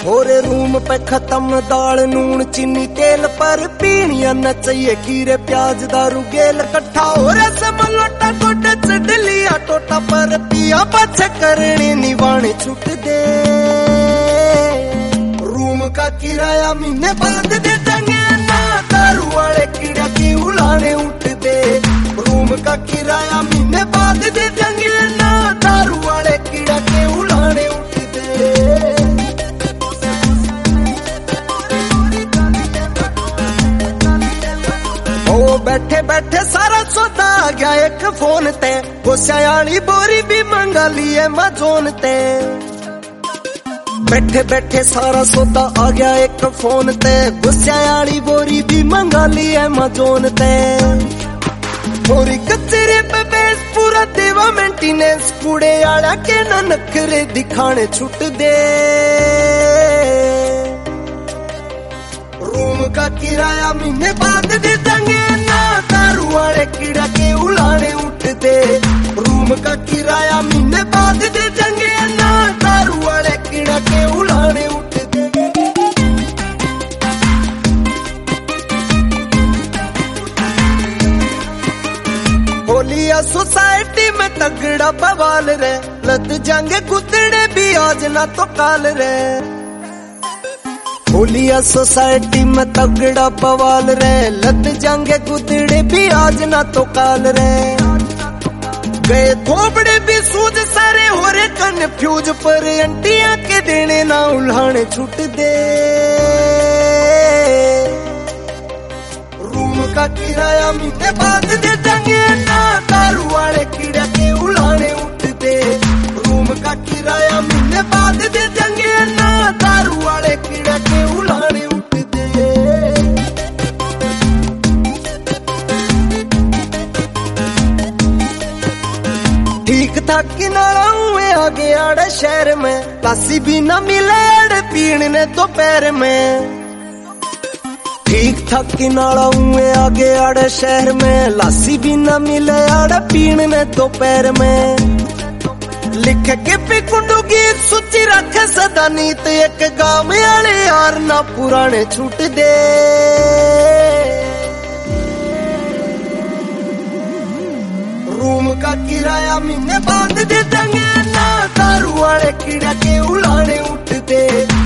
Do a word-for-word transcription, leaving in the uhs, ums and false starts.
और रूम पे खत्म दाल नून चीनी तेल पर पीनिया न चाहिए खीरे प्याज दारू गेल कट्ठा और समलोटा कोटे चढ़ लिया टोटा पर पिया पाछे करने निवाणे छुट दे। रूम का किराया महीने बाद दे देंगे ना दारू वाले कीड़ा की उड़ाने उठ दे। रूम का किराया महीने बाद दे देंगे ना दारू वाले कीड़ा के उड़ाने उठ दे। बैठे बैठे सारा सौदा आ गया एक फोन ते गुस्सायाली बोरी भी मंगा ली अमेज़न ते। बैठे बैठे सारा सौदा आ गया एक फोन ते गुस्सायाली बोरी भी मंगा ली अमेज़न ते। बोरी कचरे पे बेस पूरा देवा मेंटेनेंस कूड़े आड़ा के ना नखरे दिखाने छुट दे। रूम का किराया महीने बाद दे देंगे ना दारू वाले कीड़ा के उड़ाने उठ दे। रूम का किराया महीने बाद दे देंगे ना दारू वाले कीड़ा के उड़ाने उठ दे। होलिया सोसाइटी में तगड़ा बवाल रे लद जाएंगे कुतड़े भी आज ना तो काल रे। होलिया सोसाइटी में तगड़ा बवाल रे लद जाएंगे गुदड़े भी आज ना तो काल रे। गए थोबड़े भी सूझ सारे हो रे कन्फ्यूज पर अंटिया के देने ना उल्हाने छुट दे। रूम का किराया महीने बाद दे देंगे ना दारू वाले कीड़ा के उड़ाने उठ दे। रूम का किराया महीने बाद दे देंगे ना दारू वाले कीड़ा के उड़ाने उठ दे। ठीक था किनारा हुए आगे आड़े शहर में लासी भी न मिले आड़े पीने दोपहर में। ठीक था किनारा हुए आगे आड़े शहर में लासी भी न मिले आड़े पीने दोपहर में। लिख के पिकुंडू गीत सुची रखे सदा नीत एक गाँव आले यार ना पुराने छूट दे। रूम का किराया महीने बाद दे देंगे ना दारू वाले कीड़ा के उड़ाने उठ दे।